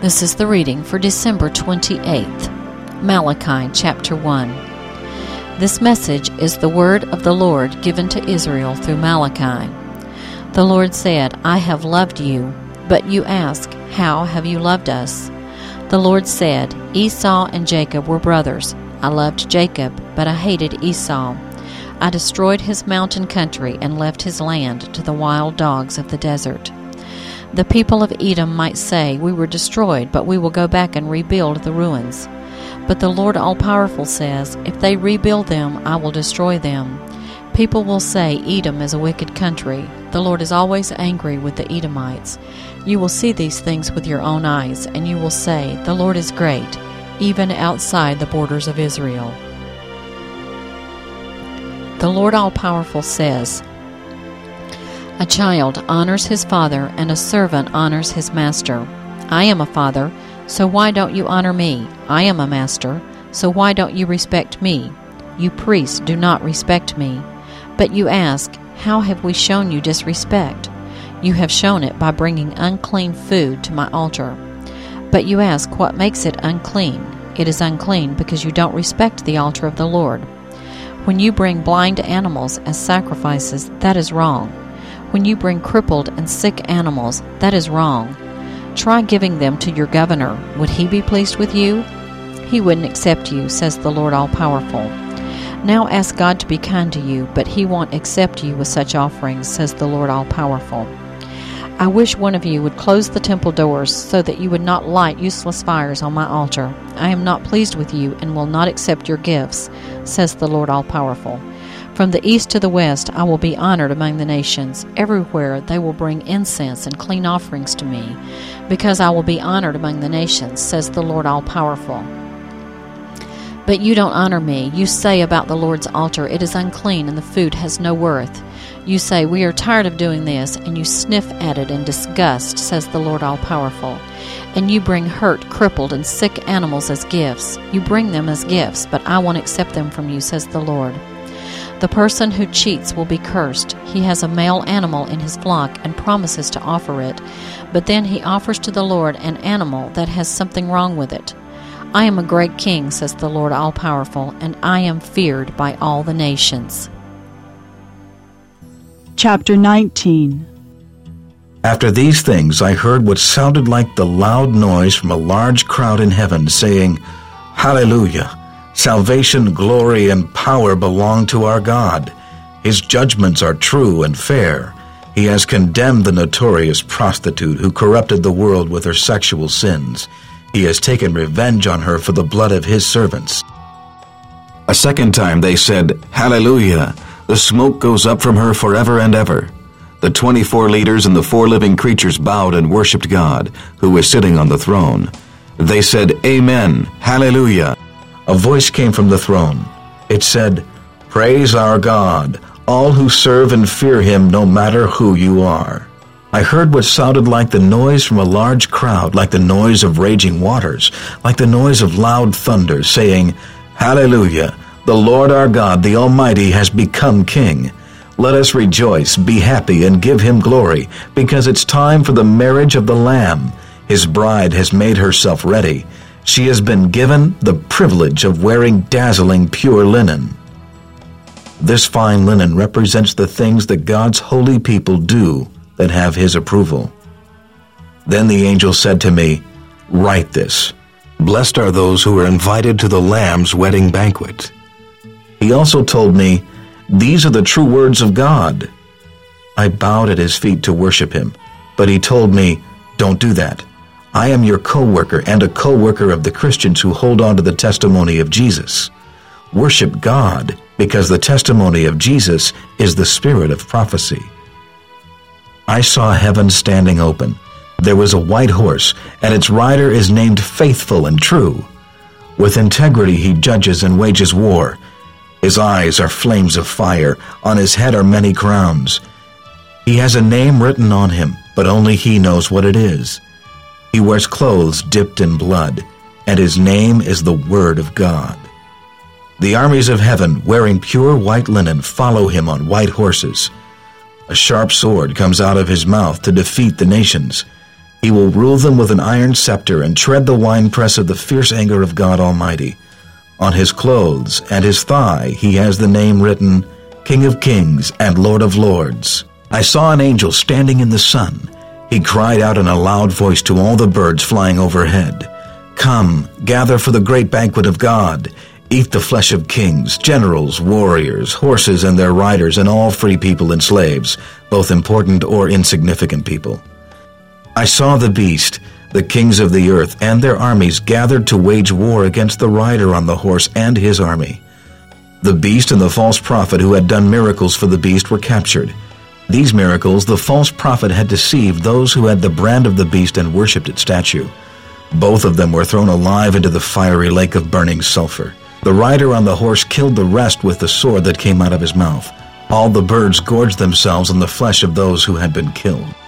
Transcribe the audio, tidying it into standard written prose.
This is the reading for December 28th, Malachi chapter 1. This message is the word of the Lord given to Israel through Malachi. The Lord said, I have loved you, but you ask, how have you loved us? The Lord said, Esau and Jacob were brothers. I loved Jacob, but I hated Esau. I destroyed his mountain country and left his land to the wild dogs of the desert. The people of Edom might say, we were destroyed, but we will go back and rebuild the ruins. But the Lord All-Powerful says, if they rebuild them, I will destroy them. People will say, Edom is a wicked country. The Lord is always angry with the Edomites. You will see these things with your own eyes, and you will say, the Lord is great, even outside the borders of Israel. The Lord All-Powerful says, a child honors his father, and a servant honors his master. I am a father, so why don't you honor me? I am a master, so why don't you respect me? You priests do not respect me. But you ask, how have we shown you disrespect? You have shown it by bringing unclean food to my altar. But you ask, what makes it unclean? It is unclean because you don't respect the altar of the Lord. When you bring blind animals as sacrifices, that is wrong. When you bring crippled and sick animals, that is wrong. Try giving them to your governor. Would he be pleased with you? He wouldn't accept you, says the Lord All-Powerful. Now ask God to be kind to you, but he won't accept you with such offerings, says the Lord All-Powerful. I wish one of you would close the temple doors so that you would not light useless fires on my altar. I am not pleased with you and will not accept your gifts, says the Lord All-Powerful. From the east to the west I will be honored among the nations. Everywhere they will bring incense and clean offerings to me, because I will be honored among the nations, says the Lord All-Powerful. But you don't honor me. You say about the Lord's altar, it is unclean and the food has no worth. You say, we are tired of doing this, and you sniff at it in disgust, says the Lord All-Powerful. And you bring hurt, crippled, and sick animals as gifts. You bring them as gifts, but I won't accept them from you, says the Lord. The person who cheats will be cursed. He has a male animal in his flock and promises to offer it, but then he offers to the Lord an animal that has something wrong with it. I am a great king, says the Lord All-Powerful, and I am feared by all the nations. Chapter 19. After these things I heard what sounded like the loud noise from a large crowd in heaven, saying, Hallelujah! Salvation, glory, and power belong to our God. His judgments are true and fair. He has condemned the notorious prostitute who corrupted the world with her sexual sins. He has taken revenge on her for the blood of his servants. A second time they said, Hallelujah! The smoke goes up from her forever and ever. The 24 leaders and the 4 living creatures bowed and worshipped God, who was sitting on the throne. They said, Amen, Hallelujah. A voice came from the throne. It said, Praise our God, all who serve and fear him, no matter who you are. I heard what sounded like the noise from a large crowd, like the noise of raging waters, like the noise of loud thunder, saying, Hallelujah! The Lord our God, the Almighty, has become King. Let us rejoice, be happy, and give him glory, because it's time for the marriage of the Lamb. His bride has made herself ready. She has been given the privilege of wearing dazzling pure linen. This fine linen represents the things that God's holy people do that have his approval. Then the angel said to me, Write this, Blessed are those who are invited to the Lamb's wedding banquet. He also told me, These are the true words of God. I bowed at his feet to worship him, but he told me, Don't do that. I am your co-worker and a co-worker of the Christians who hold on to the testimony of Jesus. Worship God, because the testimony of Jesus is the spirit of prophecy. I saw heaven standing open. There was a white horse, and its rider is named Faithful and True. With integrity he judges and wages war. His eyes are flames of fire. On his head are many crowns. He has a name written on him, but only he knows what it is. He wears clothes dipped in blood, and his name is the Word of God. The armies of heaven, wearing pure white linen, follow him on white horses. A sharp sword comes out of his mouth to defeat the nations. He will rule them with an iron scepter and tread the winepress of the fierce anger of God Almighty. On his clothes and his thigh he has the name written, King of Kings and Lord of Lords. I saw an angel standing in the sun. He cried out in a loud voice to all the birds flying overhead, Come, gather for the great banquet of God. Eat the flesh of kings, generals, warriors, horses and their riders, and all free people and slaves, both important or insignificant people. I saw the beast, the kings of the earth, and their armies gathered to wage war against the rider on the horse and his army. The beast and the false prophet who had done miracles for the beast were captured. These miracles the false prophet had deceived those who had the brand of the beast and worshipped its statue. Both of them were thrown alive into the fiery lake of burning sulfur. The rider on the horse killed the rest with the sword that came out of his mouth. All the birds gorged themselves on the flesh of those who had been killed.